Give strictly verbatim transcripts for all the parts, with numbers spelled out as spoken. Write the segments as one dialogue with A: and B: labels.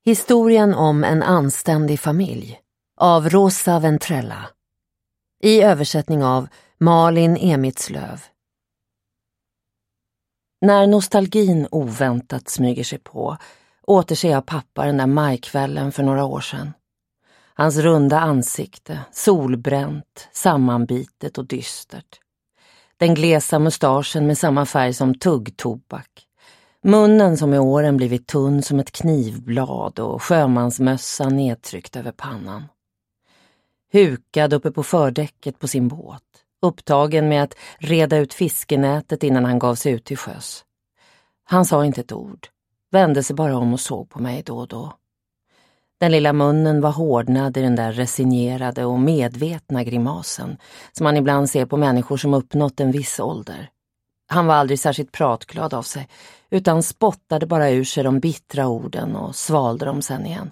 A: Historien om en anständig familj av Rosa Ventrella. I översättning av Malin Emitslöv. När nostalgin oväntat smyger sig på återser jag pappa den där majkvällen för några år sedan. Hans runda ansikte, solbränt, sammanbitet och dystert. Den glesa mustaschen med samma färg som tuggtobak. Munnen som i åren blivit tunn som ett knivblad och sjömansmössan nedtryckt över pannan. Hukad uppe på fördäcket på sin båt, upptagen med att reda ut fiskenätet innan han gav sig ut till sjöss. Han sa inte ett ord, vände sig bara om och såg på mig då och då. Den lilla munnen var hårdnad i den där resignerade och medvetna grimasen som man ibland ser på människor som uppnått en viss ålder. Han var aldrig särskilt pratglad av sig, utan spottade bara ur sig de bittra orden och svalde dem sen igen.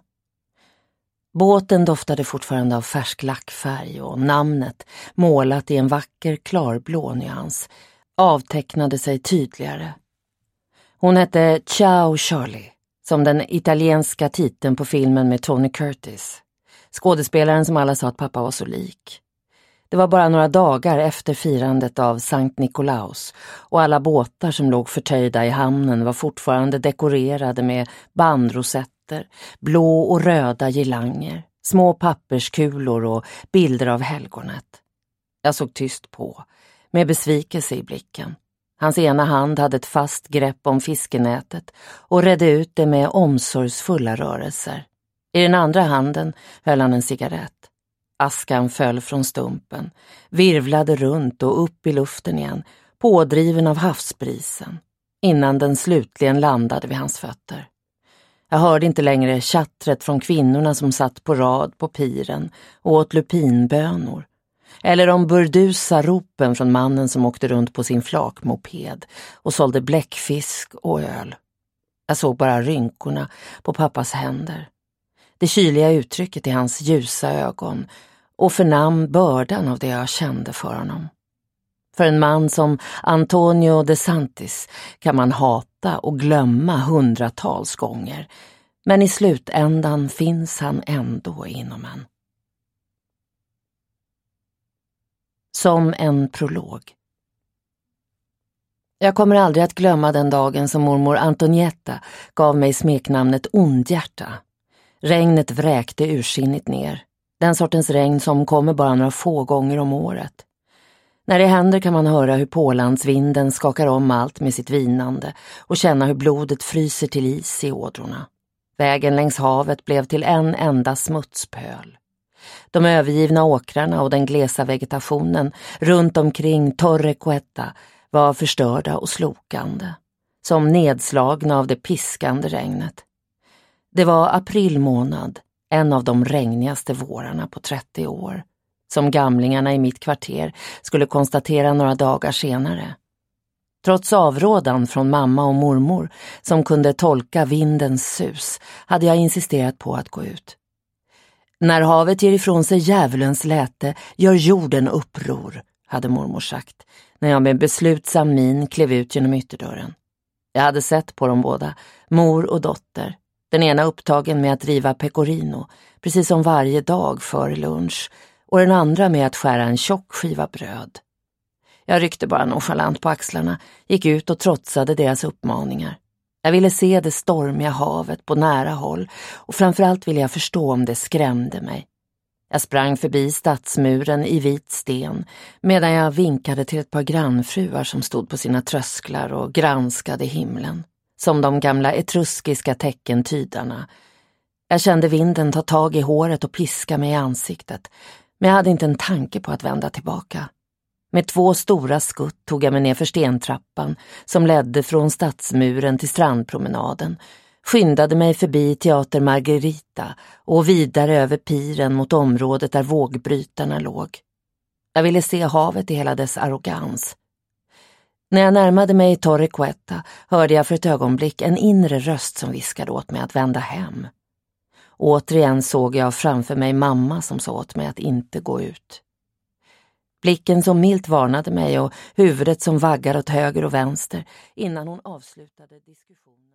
A: Båten doftade fortfarande av färsk lackfärg och namnet, målat i en vacker klarblå nyans, avtecknade sig tydligare. Hon hette Ciao Charlie, som den italienska titeln på filmen med Tony Curtis, skådespelaren som alla sa att pappa var så lik. Det var bara några dagar efter firandet av Sankt Nikolaus och alla båtar som låg förtöjda i hamnen var fortfarande dekorerade med bandrosetter, blå och röda girlanger, små papperskulor och bilder av helgonet. Jag såg tyst på, med besvikelse i blicken. Hans ena hand hade ett fast grepp om fiskenätet och redde ut det med omsorgsfulla rörelser. I den andra handen höll han en cigarett. Askan föll från stumpen, virvlade runt och upp i luften igen, pådriven av havsbrisen, innan den slutligen landade vid hans fötter. Jag hörde inte längre tjattret från kvinnorna som satt på rad på piren och åt lupinbönor, eller de burdusa ropen från mannen som åkte runt på sin flakmoped och sålde bläckfisk och öl. Jag såg bara rynkorna på pappas händer, det kyliga uttrycket i hans ljusa ögon och förnam bördan av det jag kände för honom. För en man som Antonio de Santis kan man hata och glömma hundratals gånger, men i slutändan finns han ändå inom en. Som en prolog. Jag kommer aldrig att glömma den dagen som mormor Antonietta gav mig smeknamnet Ondhjärta. Regnet vräkte ursinnigt ner. Den sortens regn som kommer bara några få gånger om året. När det händer kan man höra hur pålandsvinden skakar om allt med sitt vinande och känna hur blodet fryser till is i ådrorna. Vägen längs havet blev till en enda smutspöl. De övergivna åkrarna och den glesa vegetationen runt omkring Torre Quetta var förstörda och slokande, som nedslagna av det piskande regnet. Det var april månad, en av de regnigaste vårarna på trettio år, som gamlingarna i mitt kvarter skulle konstatera några dagar senare. Trots avrådan från mamma och mormor som kunde tolka vindens sus hade jag insisterat på att gå ut. När havet ger ifrån sig djävulens läte gör jorden uppror, hade mormor sagt, när jag med beslutsam min klev ut genom ytterdörren. Jag hade sett på dem båda, mor och dotter. Den ena upptagen med att riva pecorino, precis som varje dag före lunch, och den andra med att skära en tjock skiva bröd. Jag ryckte bara nonchalant på axlarna, gick ut och trotsade deras uppmaningar. Jag ville se det stormiga havet på nära håll och framförallt ville jag förstå om det skrämde mig. Jag sprang förbi stadsmuren i vit sten medan jag vinkade till ett par grannfruar som stod på sina trösklar och granskade himlen, som de gamla etruskiska teckentydarna. Jag kände vinden ta tag i håret och piska mig i ansiktet, men jag hade inte en tanke på att vända tillbaka. Med två stora skutt tog jag mig ner för stentrappan som ledde från stadsmuren till strandpromenaden, skyndade mig förbi Teater Margarita och vidare över piren mot området där vågbrytarna låg. Jag ville se havet i hela dess arrogans. När jag närmade mig Torre Quetta hörde jag för ett ögonblick en inre röst som viskade åt mig att vända hem. Återigen såg jag framför mig mamma som sa åt mig att inte gå ut. Blicken som milt varnade mig och huvudet som vaggar åt höger och vänster innan hon avslutade diskussionen.